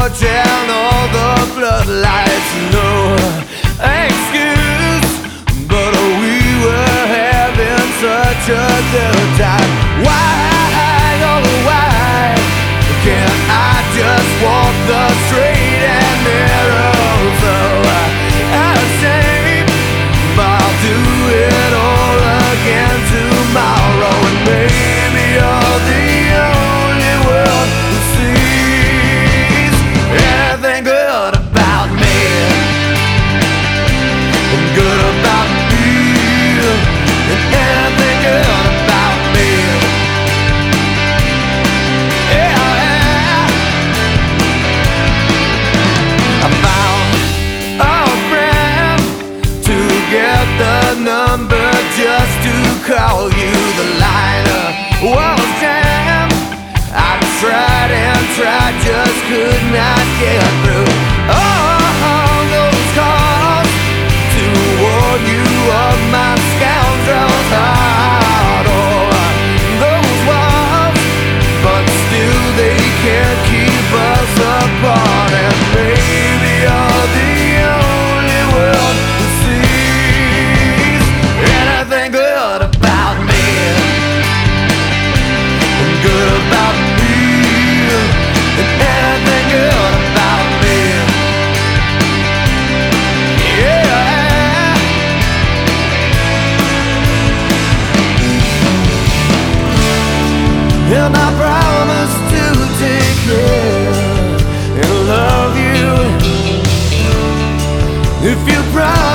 torch and all the floodlights. No excuse, but we were having such a good time. Why, oh why can't I just walk the straight and narrow? So I say I'll do it all again tomorrow, and maybe you're the only one who sees anything good about me, and good about me, and anything good about me. Yeah, I found a friend to get the number just to call you. The line was jammed. I tried and tried, just could not get through. Oh, those calls to warn you of my scoundrel's heart. Oh, those walls, but still they can't keep us apart. And maybe you're the only one who sees anything good about me, and good about me, and anything good about me. Yeah. And I promise to take care and love you if you promise.